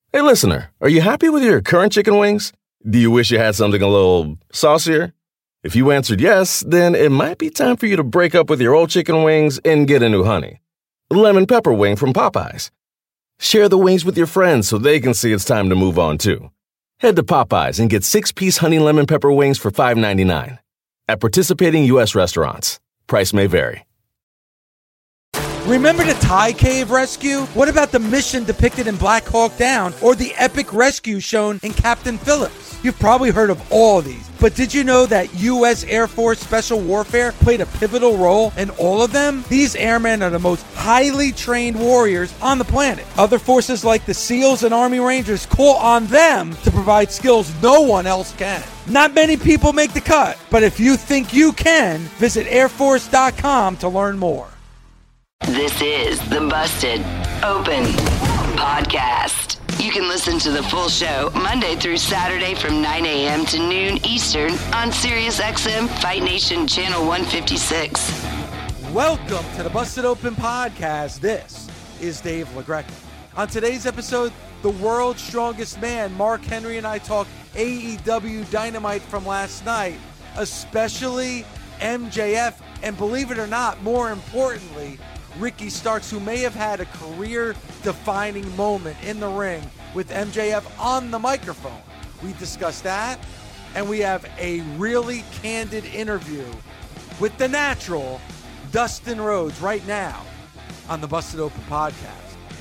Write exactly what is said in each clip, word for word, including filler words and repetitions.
Hey, listener, are you happy with your current chicken wings? Do you wish you had something a little saucier? If you answered yes, then it might be time for you to break up with your old chicken wings and get a new honey. Lemon pepper wing from Popeyes. Share the wings with your friends so they can see it's time to move on too. Head to Popeyes and get six-piece honey lemon pepper wings for five ninety-nine. At participating U S restaurants. Price may vary. Remember the Thai cave rescue? What about the mission depicted in Black Hawk Down or the epic rescue shown in Captain Phillips? You've probably heard of all these, but did you know that U S Air Force Special Warfare played a pivotal role in all of them? These airmen are the most highly trained warriors on the planet. Other forces like the SEALs and Army Rangers call on them to provide skills no one else can. Not many people make the cut, but if you think you can, visit air force dot com to learn more. This is the Busted Open Podcast. You can listen to the full show Monday through Saturday from nine a.m. to noon Eastern on SiriusXM Fight Nation Channel one fifty-six. Welcome to the Busted Open Podcast. This is Dave LaGreca. On today's episode, the world's strongest man, Mark Henry, and I talk A E W Dynamite from last night, especially M J F, and believe it or not, more importantly, Ricky Starks, who may have had a career-defining moment in the ring with M J F on the microphone. We discussed that, and we have a really candid interview with the natural Dustin Rhodes right now on the Busted Open Podcast.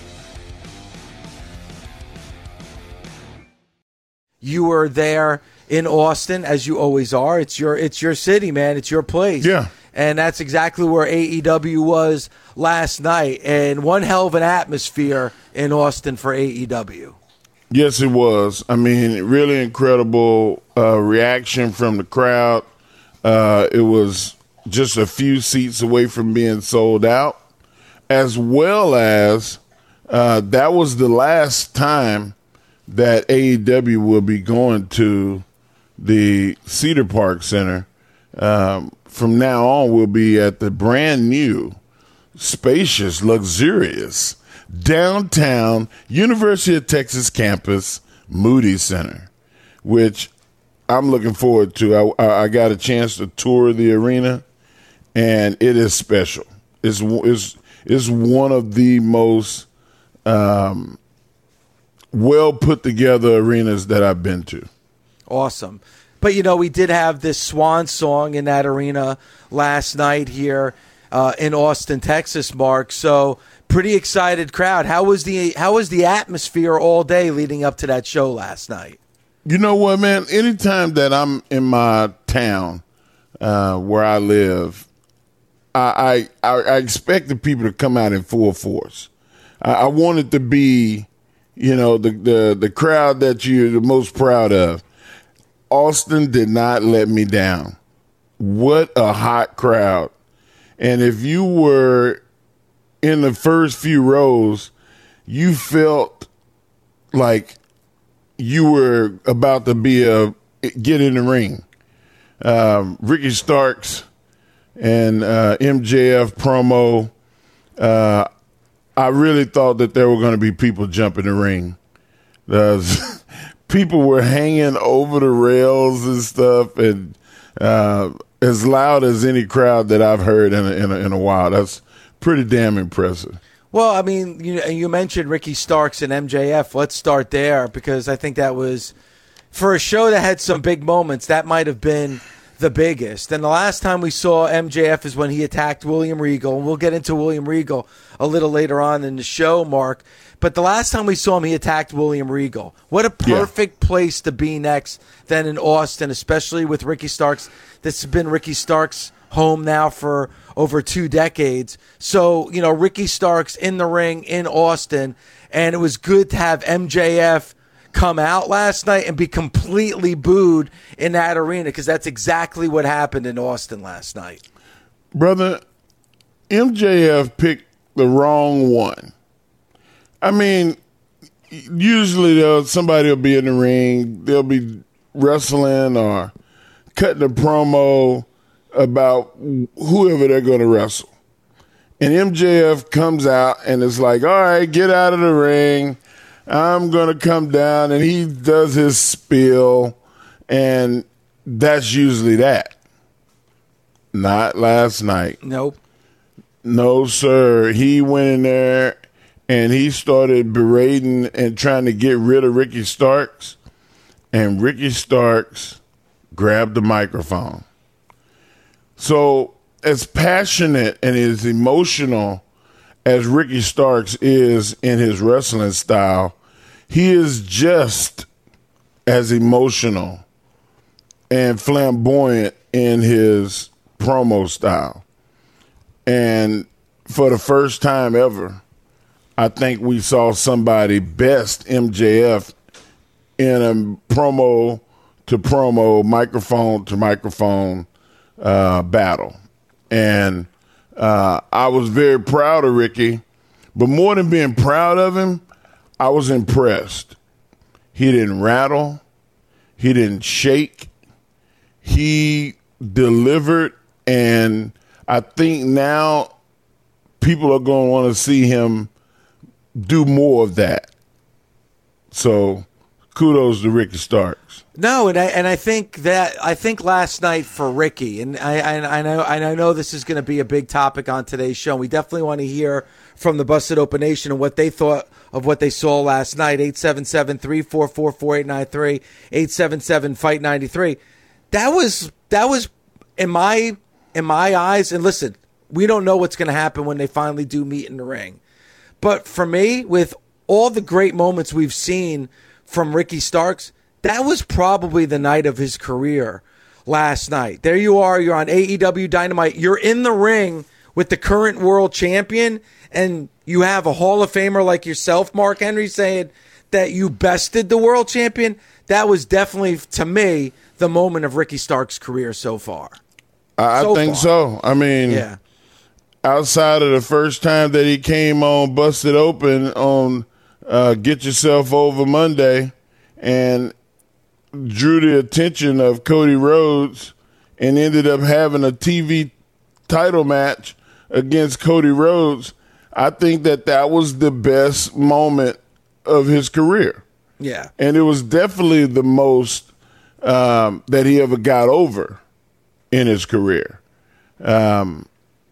You were there in Austin, as you always are. It's your it's your city, man. It's your place. Yeah. And that's exactly where A E W was last night. And one hell of an atmosphere in Austin for A E W. Yes, it was. I mean, really incredible uh, reaction from the crowd. Uh, it was just a few seats away from being sold out, as well as uh, that was the last time that A E W will be going to the Cedar Park Center. Um, from now on, we'll be at the brand new, spacious, luxurious, downtown University of Texas campus, Moody Center, which I'm looking forward to. I, I got a chance to tour the arena, and it is special. It's, it's, it's one of the most um, well put together arenas that I've been to. Awesome. But, you know, we did have this swan song in that arena last night here uh, in Austin, Texas, Mark. So pretty excited crowd. How was the how was the atmosphere all day leading up to that show last night? You know what, man? Anytime that I'm in my town uh, where I live, I, I I expect the people to come out in full force. I, I want it to be, you know, the, the, the crowd that you're the most proud of. Austin did not let me down. What a hot crowd. And if you were in the first few rows, you felt like you were about to be a get in the ring. Um, Ricky Starks and uh, M J F promo, uh, I really thought that there were going to be people jumping the ring. Uh, people were hanging over the rails and stuff, and uh, as loud as any crowd that I've heard in a, in a, in a while. That's pretty damn impressive. Well, I mean, you you mentioned Ricky Starks and M J F. Let's start there because I think that was, for a show that had some big moments, that might have been the biggest. And the last time we saw M J F is when he attacked William Regal, and we'll get into William Regal a little later on in the show, Mark. But the last time we saw him, he attacked William Regal. What a perfect yeah. place to be next than in Austin, especially with Ricky Starks. This has been Ricky Starks' home now for over two decades. So, you know, Ricky Starks in the ring in Austin, and it was good to have M J F come out last night and be completely booed in that arena because that's exactly what happened in Austin last night. Brother, M J F picked the wrong one. I mean, usually they'll, somebody will be in the ring, they'll be wrestling or cutting a promo about whoever they're going to wrestle. And M J F comes out and it's like, all right, get out of the ring. I'm going to come down, and he does his spiel, and that's usually that. Not last night. Nope. No, sir. He went in there, and he started berating and trying to get rid of Ricky Starks, and Ricky Starks grabbed the microphone. So as passionate and as emotional as Ricky Starks is in his wrestling style, he is just as emotional and flamboyant in his promo style. And for the first time ever, I think we saw somebody best M J F in a promo to promo, microphone to microphone uh, battle. And uh, I was very proud of Ricky, but more than being proud of him, I was impressed. He didn't rattle. He didn't shake. He delivered, and I think now people are going to want to see him do more of that. So kudos to Ricky Starks. No, and I and I think that I think last night for Ricky, and I and I know and I know this is going to be a big topic on today's show. We definitely want to hear from the Busted Open Nation and what they thought of what they saw last night. eight seven seven, three four four, four eight nine three, eight seven seven, fight nine three. That was that was in my in my eyes. And listen, we don't know what's going to happen when they finally do meet in the ring. But for me, with all the great moments we've seen from Ricky Starks, that was probably the night of his career last night. There you are. You're on A E W Dynamite. You're in the ring with the current world champion, and you have a Hall of Famer like yourself, Mark Henry, saying that you bested the world champion. That was definitely, to me, the moment of Ricky Starks' career so far. I so think far. so. I mean, yeah. Outside of the first time that he came on Busted Open on uh, Get Yourself Over Monday and drew the attention of Cody Rhodes and ended up having a T V title match against Cody Rhodes, I think that that was the best moment of his career. Yeah. And it was definitely the most um, that he ever got over in his career. Um,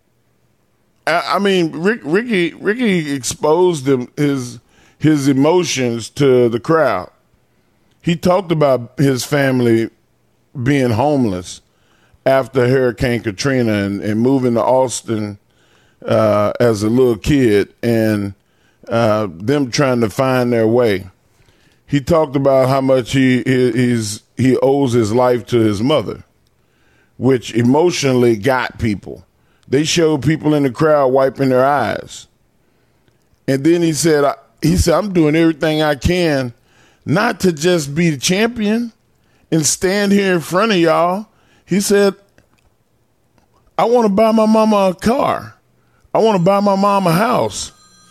I, I mean, Rick, Ricky Ricky exposed him, his his emotions to the crowd. He talked about his family being homeless after Hurricane Katrina and, and moving to Austin uh, as a little kid and uh, them trying to find their way. He talked about how much he he, he's, he owes his life to his mother, which emotionally got people. They showed people in the crowd wiping their eyes. And then he said, he said, I'm doing everything I can not to just be the champion and stand here in front of y'all. He said, I want to buy my mama a car. I want to buy my mom a house.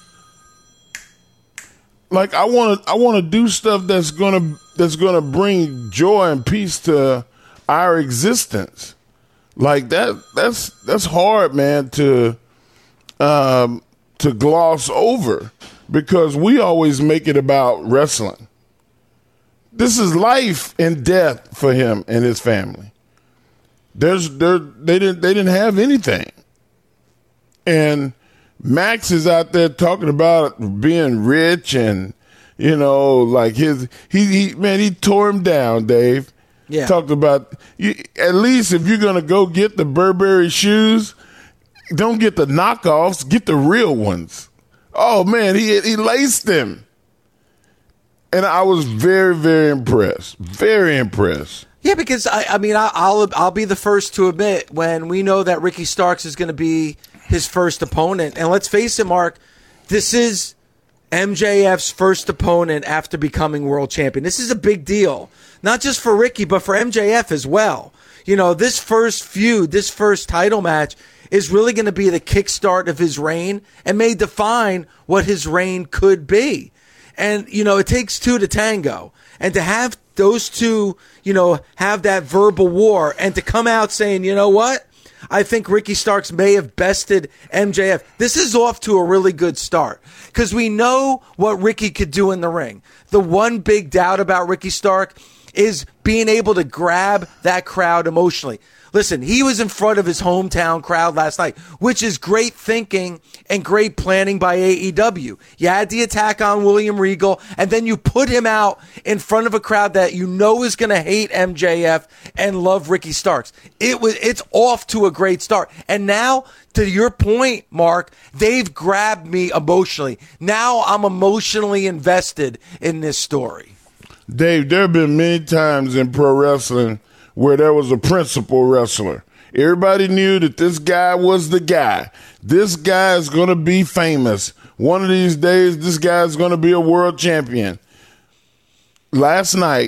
Like I want to, I want to do stuff that's gonna that's gonna bring joy and peace to our existence. Like that, that's that's hard, man, to um, to gloss over because we always make it about wrestling. This is life and death for him and his family. There's there they didn't they didn't have anything. And Max is out there talking about being rich and, you know, like his he, he man, he tore him down, Dave. Yeah. Talked about you, at least if you're gonna go get the Burberry shoes, don't get the knockoffs, get the real ones. Oh man, he he laced them. And I was very, very impressed. Very impressed. Yeah, because I, I mean, I, I'll I'll be the first to admit when we know that Ricky Starks is going to be his first opponent, and let's face it, Mark, this is M J F's first opponent after becoming world champion. This is a big deal, not just for Ricky, but for M J F as well. You know, this first feud, this first title match is really going to be the kickstart of his reign and may define what his reign could be. And, you know, it takes two to tango. And to have those two, you know, have that verbal war and to come out saying, you know what? I think Ricky Starks may have bested M J F. This is off to a really good start because we know what Ricky could do in the ring. The one big doubt about Ricky Stark is being able to grab that crowd emotionally. Listen, he was in front of his hometown crowd last night, which is great thinking and great planning by A E W. You had the attack on William Regal, and then you put him out in front of a crowd that you know is going to hate M J F and love Ricky Starks. It was, it's off to a great start. And now, to your point, Mark, they've grabbed me emotionally. Now I'm emotionally invested in this story. Dave, there have been many times in pro wrestling where there was a principal wrestler. Everybody knew that this guy was the guy. This guy is going to be famous. One of these days, this guy is going to be a world champion. Last night,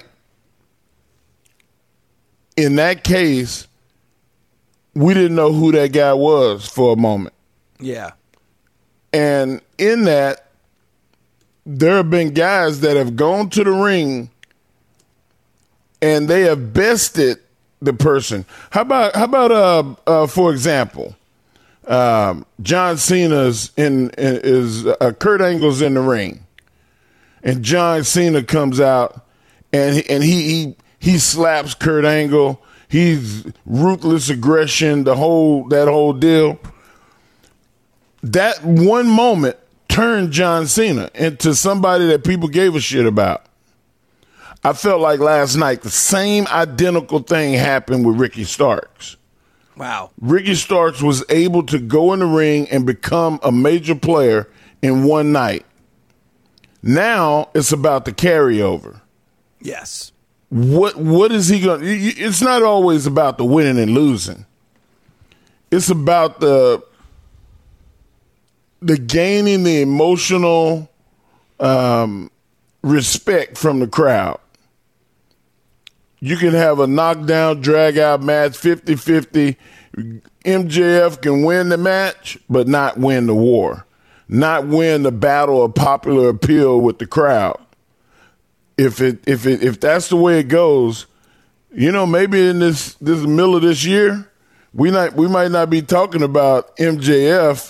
in that case, we didn't know who that guy was for a moment. Yeah. And in that, there have been guys that have gone to the ring and they have bested the person. How about, how about, uh, uh, for example, um, John Cena's in, in is uh, Kurt Angle's in the ring, and John Cena comes out and and he he he slaps Kurt Angle. He's ruthless aggression, the whole that whole deal. That one moment turned John Cena into somebody that people gave a shit about. I felt like last night the same identical thing happened with Ricky Starks. Wow. Ricky Starks was able to go in the ring and become a major player in one night. Now it's about the carryover. Yes. What what is he going to... It's not always about the winning and losing. It's about the the gaining the emotional um, respect from the crowd. You can have a knockdown, drag-out match, fifty-fifty. M J F can win the match, but not win the war. Not win the battle of popular appeal with the crowd. If it if it if that's the way it goes, you know, maybe in this this middle of this year, we not we might not be talking about M J F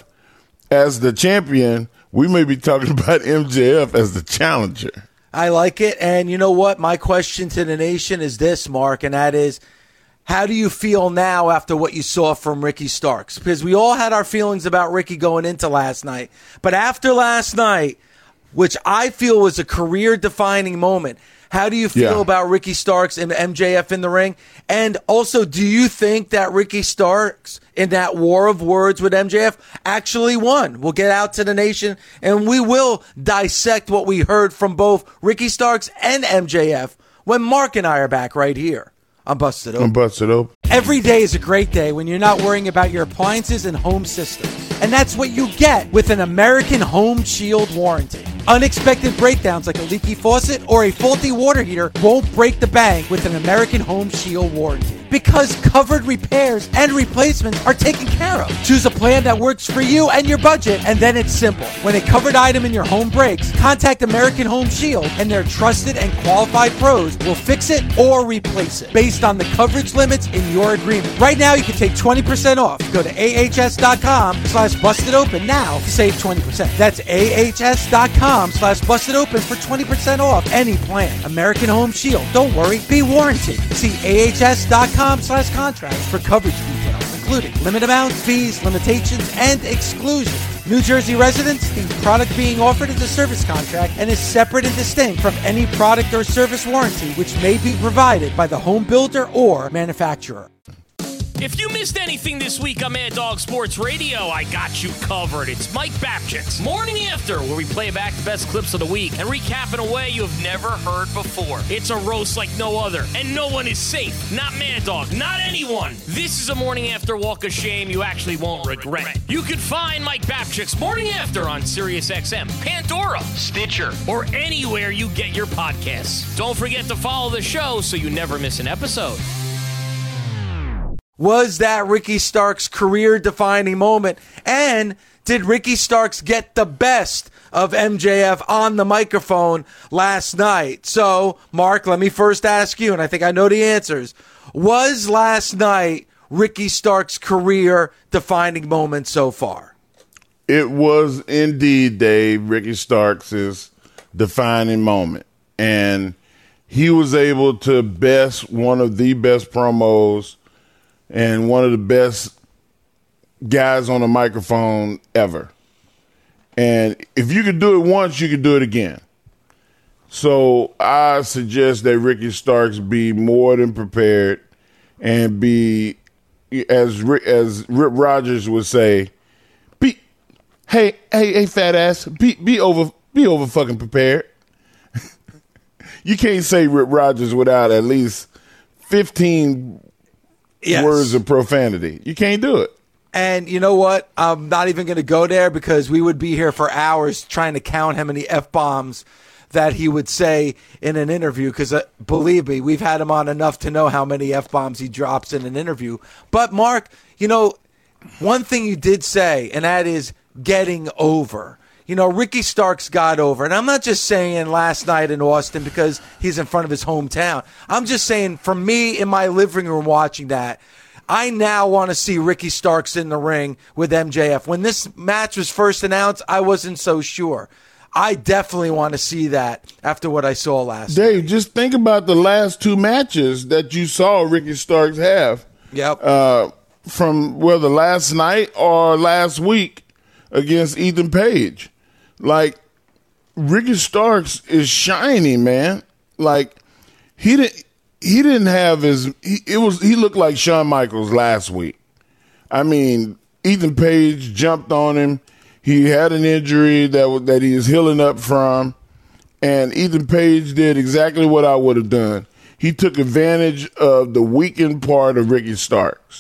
as the champion. We may be talking about M J F as the challenger. I like it. And you know what? My question to the nation is this, Mark, and that is, how do you feel now after what you saw from Ricky Starks? Because we all had our feelings about Ricky going into last night. But after last night, which I feel was a career-defining moment, how do you feel Yeah. about Ricky Starks and M J F in the ring? And also, do you think that Ricky Starks, in that war of words with M J F, actually won? We'll get out to the nation, and we will dissect what we heard from both Ricky Starks and M J F when Mark and I are back right here on Busted Open. I'm busted open. Every day is a great day when you're not worrying about your appliances and home systems. And that's what you get with an American Home Shield warranty. Unexpected breakdowns like a leaky faucet or a faulty water heater won't break the bank with an American Home Shield warranty. Because covered repairs and replacements are taken care of. Choose a plan that works for you and your budget, and then it's simple. When a covered item in your home breaks, contact American Home Shield, and their trusted and qualified pros will fix it or replace it based on the coverage limits in your agreement. Right now, you can take twenty percent off. Go to ahs.com slash busted open now to save twenty percent. That's ahs.com slash busted open for twenty percent off any plan. American Home Shield. Don't worry, be warranted. See ahs.com slash contracts for coverage details, including limit amounts, fees, limitations, and exclusions. New Jersey residents, the product being offered is a service contract and is separate and distinct from any product or service warranty which may be provided by the home builder or manufacturer. If you missed anything this week on Mad Dog Sports Radio, I got you covered. It's Mike Babchick's Morning After, where we play back the best clips of the week and recap in a way you have never heard before. It's a roast like no other, and no one is safe. Not Mad Dog, not anyone. This is a Morning After walk of shame you actually won't regret. You can find Mike Babchick's Morning After on SiriusXM, Pandora, Stitcher, or anywhere you get your podcasts. Don't forget to follow the show so you never miss an episode. Was that Ricky Starks' career-defining moment? And did Ricky Starks get the best of M J F on the microphone last night? So, Mark, let me first ask you, and I think I know the answers. Was last night Ricky Starks' career-defining moment so far. It was indeed, Dave, Ricky Starks' defining moment. And he was able to best one of the best promos and one of the best guys on the microphone ever. And if you could do it once, you could do it again. So I suggest that Ricky Starks be more than prepared and be, as as Rip Rogers would say, be hey hey hey fat ass, be be over be over fucking prepared. You can't say Rip Rogers without at least fifteen yes. words of profanity. You can't do it. And you know what? I'm not even going to go there because we would be here for hours trying to count how many F-bombs that he would say in an interview, because uh, believe me, we've had him on enough to know how many F-bombs he drops in an interview. But, Mark, you know, one thing you did say, and that is getting over. You know, Ricky Starks got over. And I'm not just saying last night in Austin because he's in front of his hometown. I'm just saying, for me in my living room watching that, I now want to see Ricky Starks in the ring with M J F. When this match was first announced, I wasn't so sure. I definitely want to see that after what I saw last Dave, night. just think about the last two matches that you saw Ricky Starks have. Yep. Uh, from whether last night or last week against Ethan Page. Like, Ricky Starks is shiny, man. Like, he didn't he didn't have his he, it was he looked like Shawn Michaels last week. I mean, Ethan Page jumped on him. He had an injury that that he is healing up from, and Ethan Page did exactly what I would have done. He took advantage of the weakened part of Ricky Starks.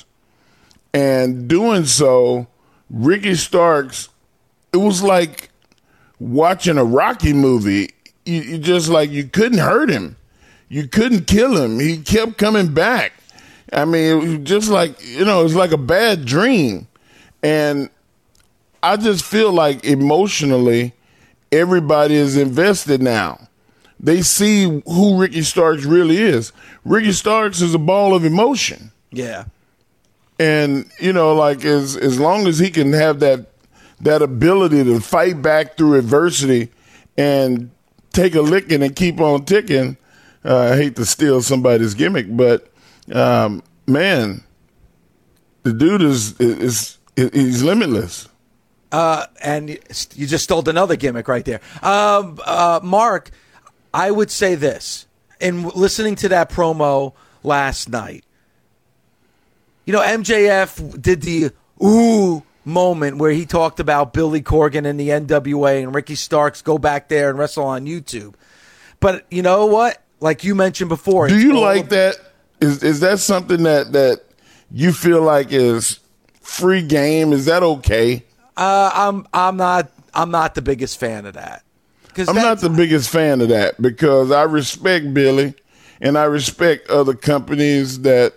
And doing so, Ricky Starks, it was like watching a Rocky movie. You, you just like, you couldn't hurt him. You couldn't kill him. He kept coming back. I mean, it was just like, you know, it was like a bad dream. And I just feel like emotionally, everybody is invested now. They see who Ricky Starks really is. Ricky Starks is a ball of emotion. Yeah. And, you know, like as as long as he can have that that ability to fight back through adversity and take a licking and keep on ticking, uh, I hate to steal somebody's gimmick, but, um, man, the dude is, is, is he's limitless. Uh, and you just stole another gimmick right there. Um, uh, Mark, I would say this, in listening to that promo last night, you know, M J F did the ooh moment where he talked about Billy Corgan and the N W A and Ricky Starks go back there and wrestle on YouTube. But you know what? Like you mentioned before. Do you like that? Is is that something that, that you feel like is free game? Is that okay? Uh, I'm I'm not I'm not the biggest fan of that. I'm not the biggest fan of that because I respect Billy and I respect other companies that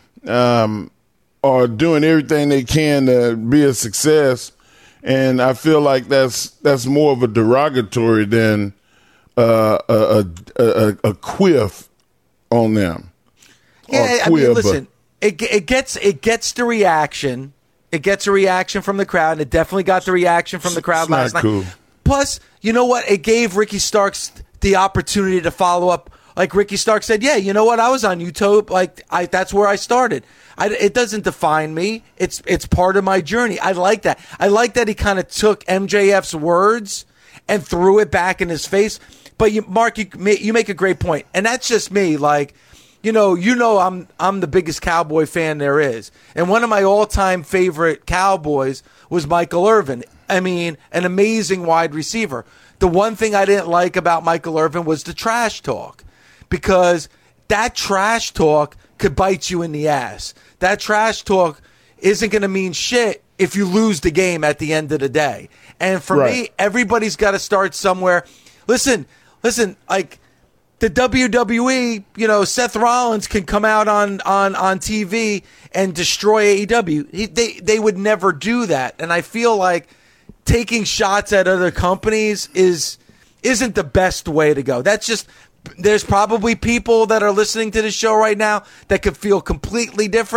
um, are doing everything they can to be a success. And I feel like that's that's more of a derogatory than uh, a, a, a, a quiff on them. Yeah, I mean, listen, it it gets it gets the reaction. It gets a reaction from the crowd, and it definitely got the reaction from the crowd it's last not night. Cool. Plus, you know what? It gave Ricky Starks the opportunity to follow up. Like Ricky Starks said, yeah, you know what? I was on YouTube. Like I, that's where I started. I, it doesn't define me. It's it's part of my journey. I like that. I like that he kind of took M J F's words and threw it back in his face. But you, Mark, you you make a great point, and that's just me. Like, you know, you know, I'm I'm the biggest Cowboy fan there is, and one of my all-time favorite Cowboys was Michael Irvin. I mean, an amazing wide receiver. The one thing I didn't like about Michael Irvin was the trash talk, because that trash talk could bite you in the ass. That trash talk isn't going to mean shit if you lose the game at the end of the day. And for right. me, everybody's got to start somewhere. Listen, listen, like the W W E, you know, Seth Rollins can come out on, on, on T V and destroy A E W. He, they, they would never do that. And I feel like taking shots at other companies is isn't the best way to go. That's just, there's probably people that are listening to the show right now that could feel completely different.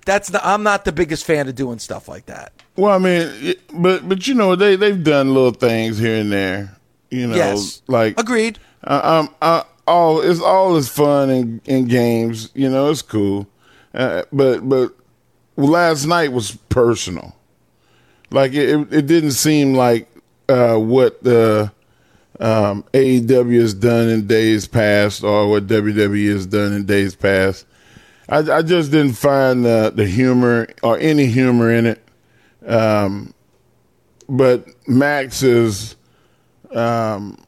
that's the, I'm not the biggest fan of doing stuff like that. Well, I mean, it, but but you know they they've done little things here and there. You know, Yes. like Agreed. Uh, um, uh, all it's all is fun in, in games. You know, it's cool. Uh, but but last night was personal. Like it, it didn't seem like uh, what the um, A E W has done in days past, or what W W E has done in days past. I, I just didn't find the, the humor or any humor in it. Um, but Max is um,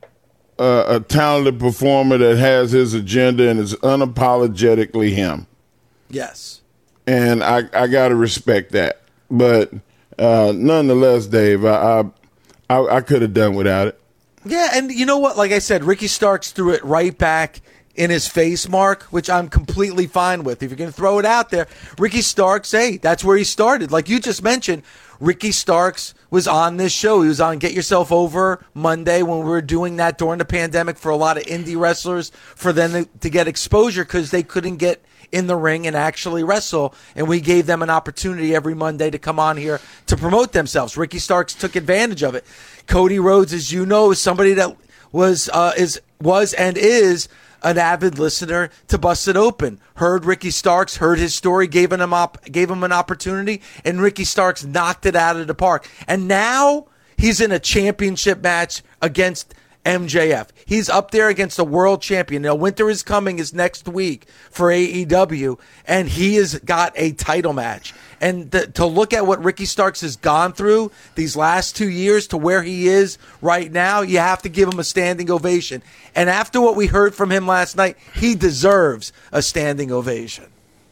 a, a talented performer that has his agenda and is unapologetically him. Yes. And I, I got to respect that. But uh, nonetheless, Dave, I I, I, I could have done without it. Yeah, and you know what? Like I said, Ricky Starks threw it right back in his face, Mark, which I'm completely fine with. If you're going to throw it out there, Ricky Starks, hey, that's where he started. Like you just mentioned, Ricky Starks was on this show. He was on Get Yourself Over Monday when we were doing that during the pandemic for a lot of indie wrestlers, for them to, to get exposure because they couldn't get in the ring and actually wrestle. And we gave them an opportunity every Monday to come on here to promote themselves. Ricky Starks took advantage of it. Cody Rhodes, as you know, is somebody that was uh, is was and is an avid listener to Busted Open. Heard Ricky Starks, heard his story, gave him op- gave him an opportunity, and Ricky Starks knocked it out of the park. And now he's in a championship match against M J F. He's up there against a world champion. Now, Winter is Coming is next week for A E W, and he has got a title match. And the, to look at what Ricky Starks has gone through these last two years to where he is right now, you have to give him a standing ovation. And after what we heard from him last night, he deserves a standing ovation.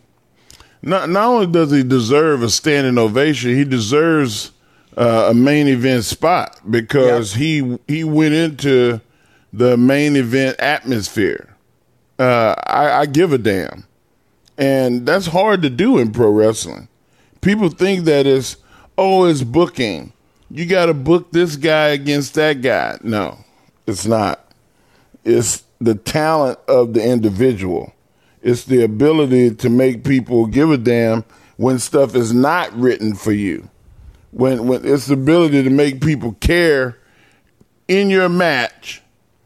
Not, not only does he deserve a standing ovation, he deserves uh, a main event spot because yep. he he went into the main event atmosphere. Uh, I, I give a damn. And that's hard to do in pro wrestling. People think that it's, oh, it's booking. You got to book this guy against that guy. No, it's not. It's the talent of the individual. It's the ability to make people give a damn when stuff is not written for you. When when it's the ability to make people care in your match,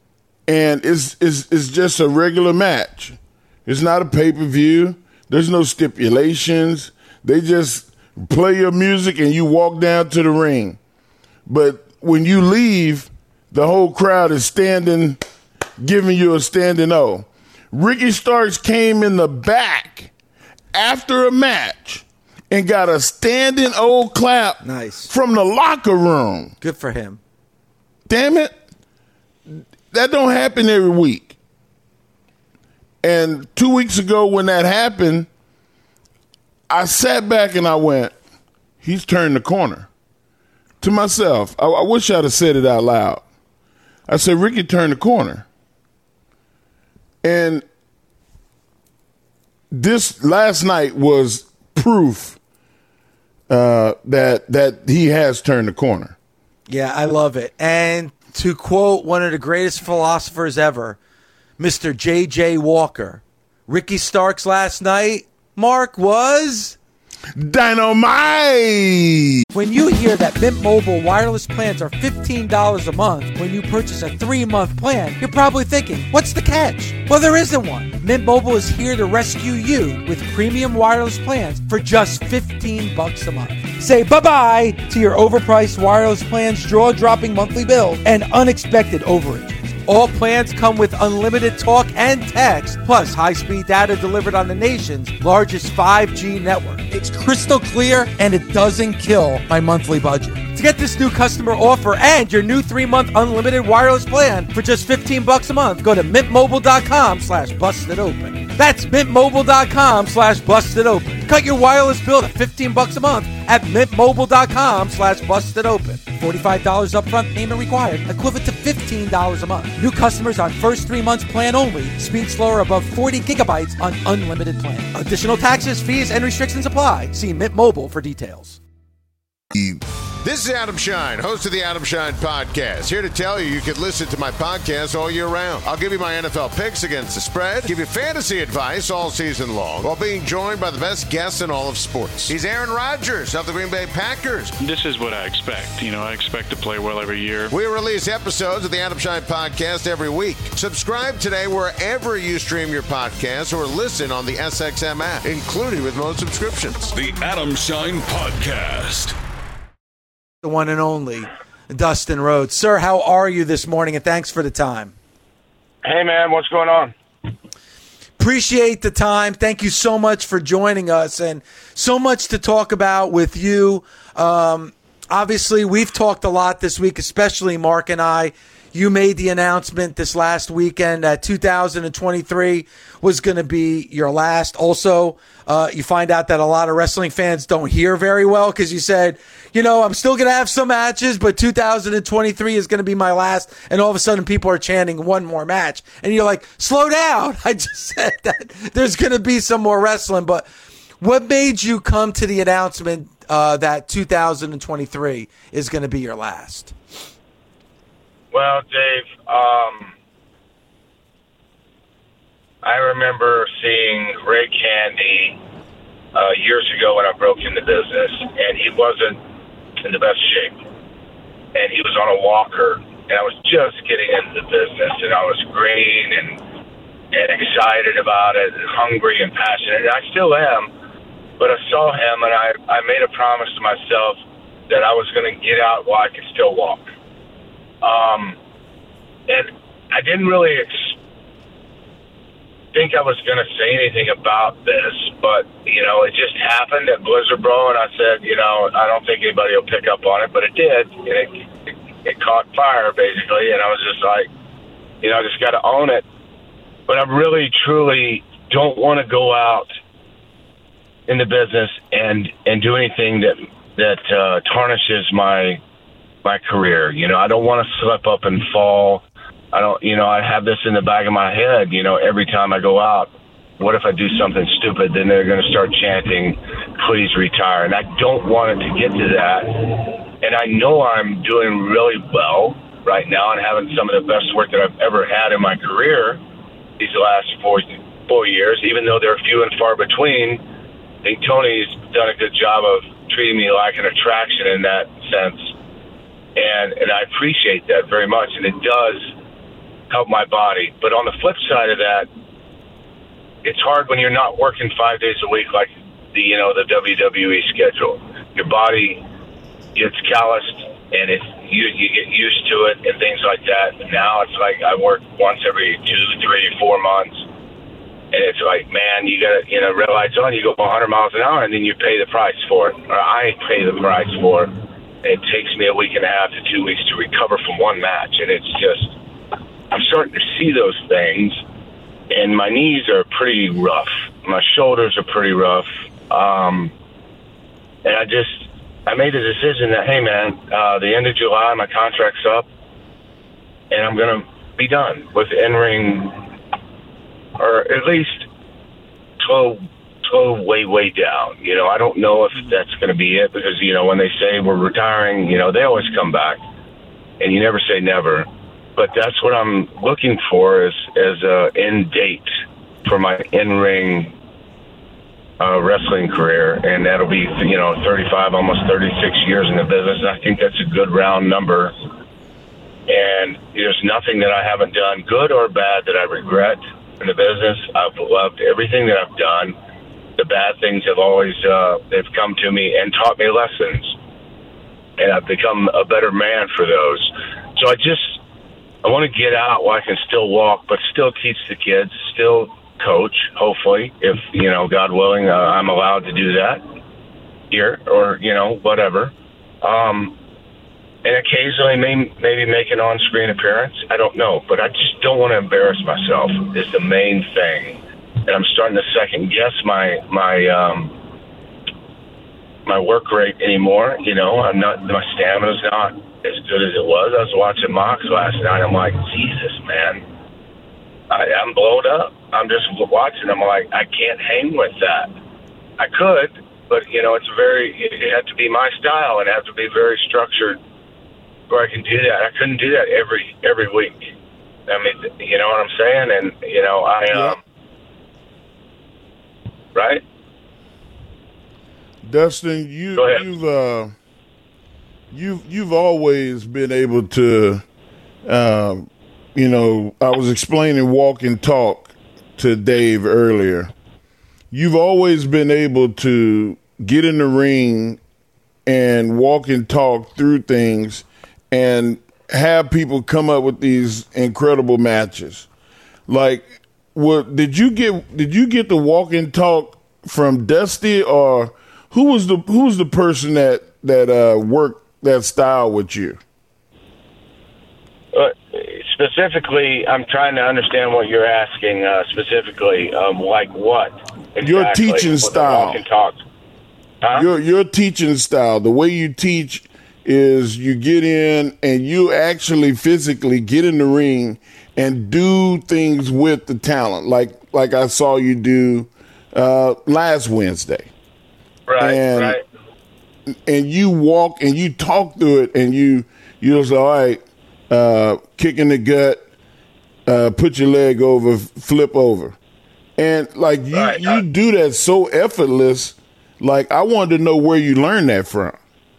and it's it's, it's just a regular match. It's not a pay-per-view. There's no stipulations. They just play your music and you walk down to the ring. But when you leave, the whole crowd is standing, giving you a standing O. Ricky Starks came in the back after a match and got a standing O clap nice. From the locker room. Good for him. Damn it. That don't happen every week. And two weeks ago when that happened, I sat back and I went, he's turned the corner. To myself, I, I wish I'd have said it out loud. I said, Ricky turned the corner. And this last night was proof uh, that that he has turned the corner. Yeah, I love it. And to quote one of the greatest philosophers ever, Mister J J Walker, Ricky Starks last night, Mark, was dynamite. When you hear that Mint Mobile wireless plans are fifteen dollars a month when you purchase a three-month plan, you're probably thinking, what's the catch? Well, there isn't one. Mint Mobile is here to rescue you with premium wireless plans for just fifteen bucks a month. Say bye-bye to your overpriced wireless plans, jaw-dropping monthly bill, and unexpected overages. All plans come with unlimited talk and text, plus high-speed data delivered on the nation's largest five G network. It's crystal clear, and it doesn't kill my monthly budget. To get this new customer offer and your new three-month unlimited wireless plan for just fifteen bucks a month, go to mintmobile.com slash busted open. That's mintmobile.com slash busted open. Cut your wireless bill to fifteen bucks a month at mintmobile.com slash busted open. forty-five dollars upfront payment required, equivalent to fifteen dollars a month. New customers on first three months plan only. Speed slower above forty gigabytes on unlimited plan. Additional taxes, fees, and restrictions apply. See Mint Mobile for details. This is Adam Shine, host of the Adam Shine Podcast. Here to tell you you can listen to my podcast all year round. I'll give you my N F L picks against the spread, give you fantasy advice all season long, while being joined by the best guests in all of sports. He's Aaron Rodgers of the Green Bay Packers. This is what I expect. You know, I expect to play well every year. We release episodes of the Adam Shine Podcast every week. Subscribe today wherever you stream your podcasts or listen on the S X M app, included with most subscriptions. The Adam Shine Podcast. The one and only Dustin Rhodes. Sir, how are you this morning? And thanks for the time. Hey, man, what's going on? Appreciate the time. Thank you so much for joining us, and so much to talk about with you. Um, obviously, we've talked a lot this week, especially Mark and I. You made the announcement this last weekend that two thousand twenty-three was going to be your last. Also, uh, you find out that a lot of wrestling fans don't hear very well because you said, you know, I'm still going to have some matches, but two thousand twenty-three is going to be my last. And all of a sudden people are chanting one more match. And you're like, slow down. I just said that there's going to be some more wrestling. But what made you come to the announcement uh, that two thousand twenty-three is going to be your last? Well, Dave, um, I remember seeing Ray Candy uh, years ago when I broke into business, and he wasn't in the best shape. And he was on a walker, and I was just getting into the business, and I was green and and excited about it and hungry and passionate, and I still am. But I saw him, and I, I made a promise to myself that I was going to get out while I could still walk. Um, and I didn't really ex- think I was going to say anything about this, but, you know, it just happened at Blizzard Bro, and I said, you know, I don't think anybody will pick up on it, but it did. And it, it, it caught fire, basically, and I was just like, you know, I just got to own it. But I really, truly don't want to go out in the business and, and do anything that, that uh, tarnishes my my career. You know, I don't want to slip up and fall. I don't, you know, I have this in the back of my head, you know, every time I go out. What if I do something stupid? Then they're going to start chanting, please retire. And I don't want it to get to that. And I know I'm doing really well right now and having some of the best work that I've ever had in my career these last four, four years, even though they're few and far between. I think Tony's done a good job of treating me like an attraction in that sense. And, and I appreciate that very much, and it does help my body. But on the flip side of that, it's hard when you're not working five days a week like the you know the W W E schedule. Your body gets calloused, and it you you get used to it and things like that. And now it's like I work once every two, three, four months, and it's like, man, you got to you know red lights on, you go one hundred miles an hour, and then you pay the price for it, or I pay the price for it. It takes me a week and a half to two weeks to recover from one match, and it's just, I'm starting to see those things, and my knees are pretty rough. My shoulders are pretty rough, um, and I just, I made a decision that, hey, man, uh, the end of July, my contract's up, and I'm going to be done with in-ring, or at least slow go way, way down. You know, I don't know if that's going to be it because, you know, when they say we're retiring, you know, they always come back and you never say never. But that's what I'm looking for as, as a end date for my in-ring uh, wrestling career. And that'll be, you know, thirty-five, almost thirty-six years in the business. And I think that's a good round number. And there's nothing that I haven't done, good or bad, that I regret in the business. I've loved everything that I've done. The bad things have always, uh, they've come to me and taught me lessons. And I've become a better man for those. So I just, I want to get out where I can still walk, but still teach the kids, still coach, hopefully, if, you know, God willing, uh, I'm allowed to do that here or, you know, whatever. Um, and occasionally maybe, maybe make an on-screen appearance. I don't know, but I just don't want to embarrass myself is the main thing. And I'm starting to second guess my my um, my work rate anymore. You know, I'm not my stamina's not as good as it was. I was watching Mox last night. I'm like, Jesus, man, I, I'm blowed up. I'm just watching. I'm like, I can't hang with that. I could, but you know, it's very. It had to be my style, and it had to be very structured, where I can do that. I couldn't do that every every week. I mean, you know what I'm saying? And you know, I um, yeah. right. Dustin, you you've uh, you've you've always been able to, uh, you know, I was explaining walk and talk to Dave earlier. You've always been able to get in the ring and walk and talk through things and have people come up with these incredible matches. Like, what did you get? Did you get the walk and talk from Dusty, or who was the who was the person that that uh, worked that style with you? Uh, specifically, I'm trying to understand what you're asking. Uh, specifically, um, like what? Exactly? Your teaching What style. Walk and talk. Huh? Your your teaching style. The way you teach is you get in and you actually physically get in the ring and do things with the talent, like like I saw you do uh, last Wednesday. Right, and, right. And you walk and you talk through it, and you you say, all right, uh, kick in the gut, uh, put your leg over, flip over, and like you right. you do that so effortless. Like, I wanted to know where you learned that from.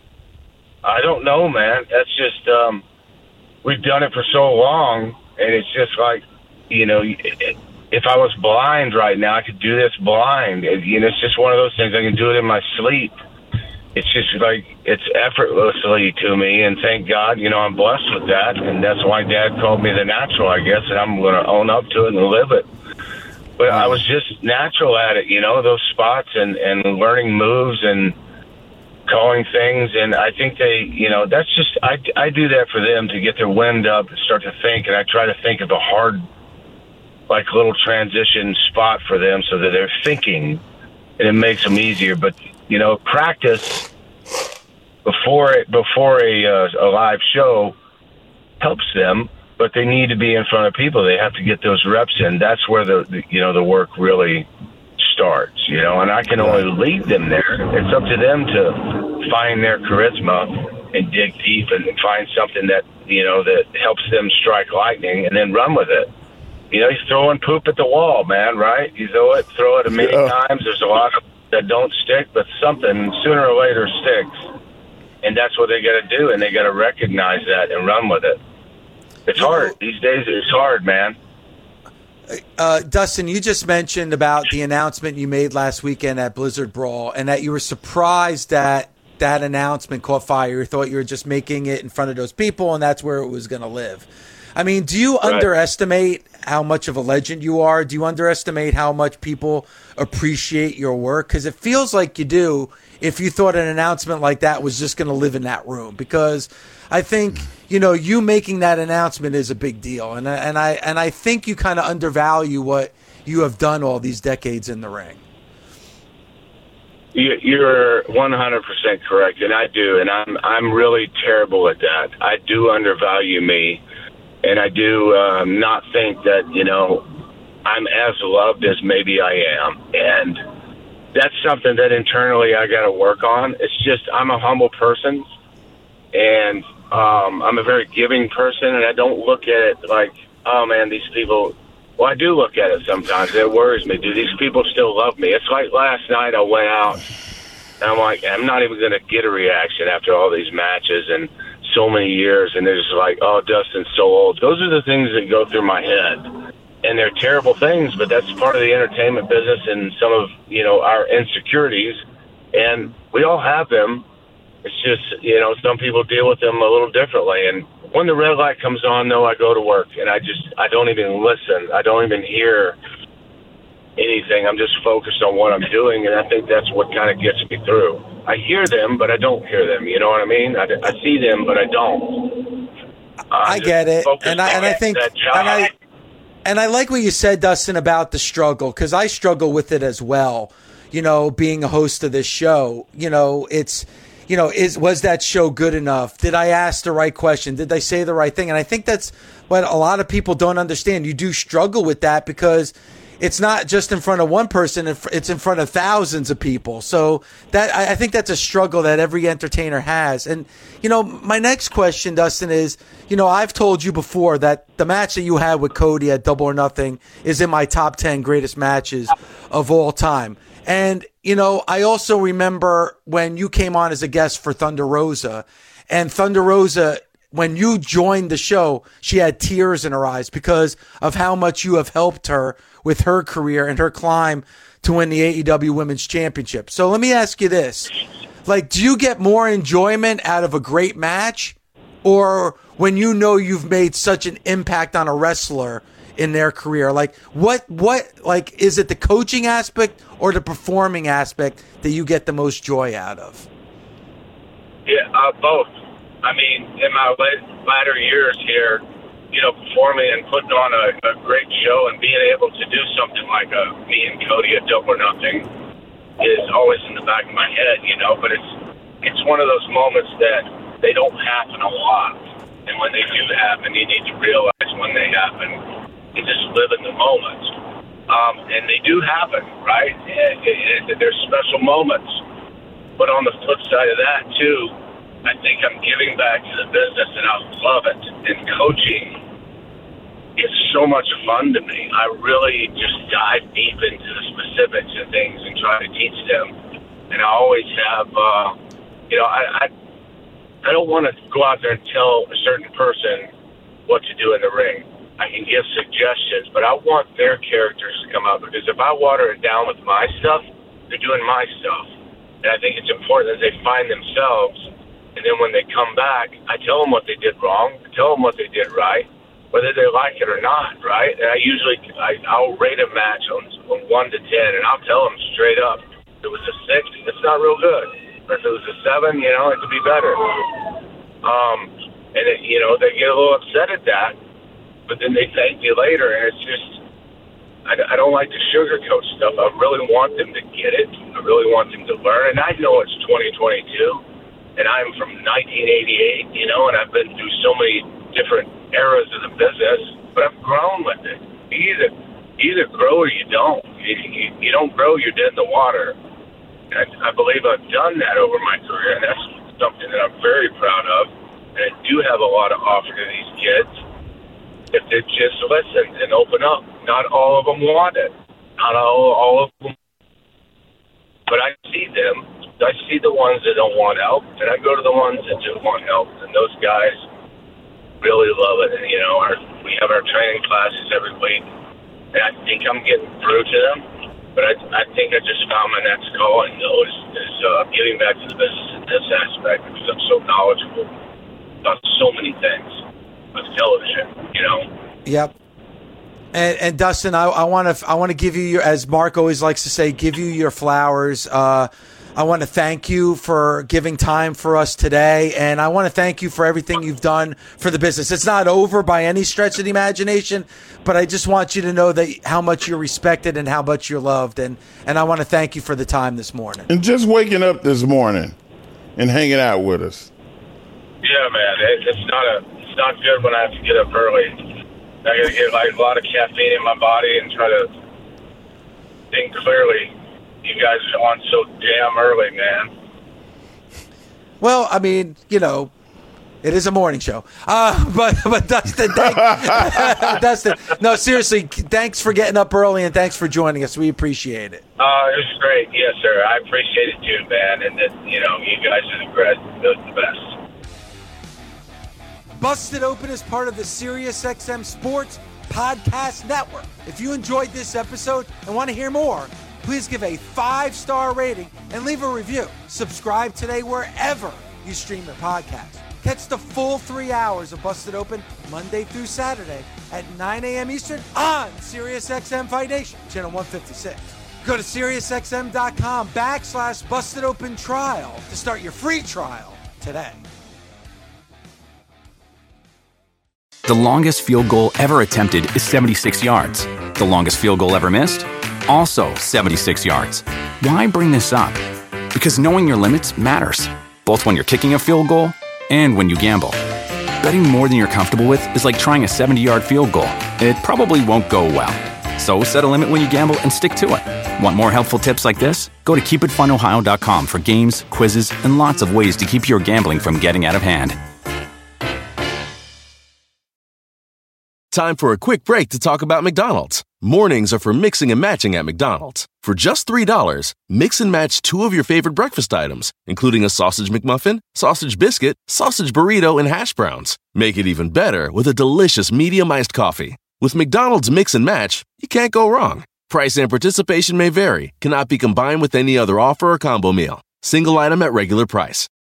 I don't know, man. That's just um, we've done it for so long, and it's just like, you know, if I was blind right now, I could do this blind. It, you know, it's just one of those things. I can do it in my sleep. It's just like it's effortlessly to me, and thank God, you know, I'm blessed with that, and that's why Dad called me the natural, I guess, and I'm going to own up to it and live it. But I was just natural at it, you know, those spots and, and learning moves and calling things. And I think they, you know, that's just, I, I do that for them to get their wind up and start to think. And I try to think of a hard, like, little transition spot for them so that they're thinking, and it makes them easier. But, you know, practice before it, before a, uh, a live show helps them. But they need to be in front of people. They have to get those reps in. That's where the, the you know the work really starts. You know, and I can only lead them there. It's up to them to find their charisma and dig deep and find something that you know that helps them strike lightning, and then run with it. You know, you're throwing poop at the wall, man. Right? You throw it, throw it a million Yeah. times. There's a lot of that don't stick, but something sooner or later sticks, and that's what they got to do. And they got to recognize that and run with it. It's hard. These days, it's hard, man. Uh, Dustin, you just mentioned about the announcement you made last weekend at Blizzard Brawl, and that you were surprised that that announcement caught fire. You thought you were just making it in front of those people, and that's where it was going to live. I mean, do you Right. underestimate how much of a legend you are? Do you underestimate how much people appreciate your work? Because it feels like you do if you thought an announcement like that was just going to live in that room. Because I think, you know, you making that announcement is a big deal. And I, and I, and I think you kind of undervalue what you have done all these decades in the ring. You- You're one hundred percent correct, and I do, and I'm I'm really terrible at that. I do undervalue me, and I do um, not think that, you know, I'm as loved as maybe I am, and that's something that internally I got to work on. It's just I'm a humble person, and um, I'm a very giving person, and I don't look at it like, oh, man, these people... Well, I do look at it sometimes. It worries me. Do these people still love me? It's like last night I went out, and I'm like, I'm not even going to get a reaction after all these matches and so many years, and they're just like, oh, Dustin's so old. Those are the things that go through my head, and they're terrible things, but that's part of the entertainment business and some of, you know, our insecurities, and we all have them. It's just, you know, some people deal with them a little differently, and when the red light comes on, though, I go to work, and I just, I don't even listen. I don't even hear anything. I'm just focused on what I'm doing, and I think that's what kind of gets me through. I hear them, but I don't hear them. You know what I mean? I, I see them, but I don't. Uh, I get it, and I and I think and I and I like what you said, Dustin, about the struggle, because I struggle with it as well. You know, being a host of this show, you know, it's. You know, is was that show good enough? Did I ask the right question? Did they say the right thing? And I think that's what a lot of people don't understand. You do struggle with that because it's not just in front of one person, it's in front of thousands of people. So that I think that's a struggle that every entertainer has. And, you know, my next question, Dustin, is, you know, I've told you before that the match that you had with Cody at Double or Nothing is in my top ten greatest matches of all time. And, you know, I also remember when you came on as a guest for Thunder Rosa, and Thunder Rosa, when you joined the show, she had tears in her eyes because of how much you have helped her with her career and her climb to win the A E W Women's Championship. So let me ask you this. Like, do you get more enjoyment out of a great match, or when you know you've made such an impact on a wrestler in their career? Like, what, what, like, is it the coaching aspect or the performing aspect that you get the most joy out of? Yeah, uh, both. I mean, in my late, latter years here, you know, performing and putting on a, a great show and being able to do something like a, me and Cody at Double or Nothing is always in the back of my head, you know, but it's it's one of those moments that they don't happen a lot. And when they do happen, you need to realize when they happen. You just live in the moment. Um, and they do happen, right? And, and, and there's special moments. But on the flip side of that, too, I think I'm giving back to the business, and I love it. And coaching is so much fun to me. I really just dive deep into the specifics and things and try to teach them. And I always have, uh, you know, I, I I don't want to go out there and tell a certain person what to do in the ring. I can give suggestions, but I want their characters to come out, because if I water it down with my stuff, they're doing my stuff. And I think it's important that they find themselves. And then when they come back, I tell them what they did wrong, tell them what they did right, whether they like it or not, right? And I usually, I, I'll rate a match on, on one to ten, and I'll tell them straight up, if it was a six, it's not real good. Or if it was a seven, you know, it could be better. Um, and, it, you know, they get a little upset at that, but then they thank me later, and it's just, I, I don't like to sugarcoat stuff. I really want them to get it. I really want them to learn, and I know it's twenty twenty-two. And I'm from nineteen eighty-eight, you know, and I've been through so many different eras of the business, but I've grown with it. You either, you either grow or you don't. You, you, you don't grow, you're dead in the water. And I, I believe I've done that over my career, and that's something that I'm very proud of. And I do have a lot to offer to these kids if they just listen and open up. Not all of them want it. Not all, all of them. But I see them. I see the ones that don't want help, and I go to the ones that do want help, and those guys really love it. And, you know, our, we have our training classes every week, and I think I'm getting through to them, but I, I think I just found my next calling, though, is, is uh, giving back to the business in this aspect, because I'm so knowledgeable about so many things with television, you know. Yep. And, and Dustin, I want to I want to give you your, as Mark always likes to say, give you your flowers. Uh, I want to thank you for giving time for us today, and I want to thank you for everything you've done for the business. It's not over by any stretch of the imagination, but I just want you to know that how much you're respected and how much you're loved, and, and I want to thank you for the time this morning. And just waking up this morning and hanging out with us. Yeah, man, it, it's not a it's not good when I have to get up early. I got to get like a lot of caffeine in my body and try to think clearly. You guys are on so damn early, man. Well, I mean, you know, it is a morning show. Uh, but but Dustin, thank, Dustin, no, seriously, thanks for getting up early and thanks for joining us. We appreciate it. Uh, it was great. Yes, sir. I appreciate it too, man. And that, you know, you guys are the best. The best. Busted Open is part of the SiriusXM Sports Podcast Network. If you enjoyed this episode and want to hear more, please give a five-star rating and leave a review. Subscribe today wherever you stream your podcast. Catch the full three hours of Busted Open Monday through Saturday at nine a.m. Eastern on SiriusXM Fight Nation, channel one fifty-six. Go to SiriusXM.com backslash Busted Open Trial to start your free trial today. The longest field goal ever attempted is seventy-six yards. The longest field goal ever missed? Also seventy-six yards. Why bring this up? Because knowing your limits matters, both when you're kicking a field goal and when you gamble. Betting more than you're comfortable with is like trying a seventy-yard field goal. It probably won't go well. So set a limit when you gamble and stick to it. Want more helpful tips like this? Go to keep it fun ohio dot com for games, quizzes, and lots of ways to keep your gambling from getting out of hand. Time for a quick break to talk about McDonald's. Mornings are for mixing and matching at McDonald's. For just three dollars, mix and match two of your favorite breakfast items, including a sausage McMuffin, sausage biscuit, sausage burrito, and hash browns. Make it even better with a delicious medium iced coffee. With McDonald's Mix and Match, you can't go wrong. Price and participation may vary, cannot be combined with any other offer or combo meal. Single item at regular price.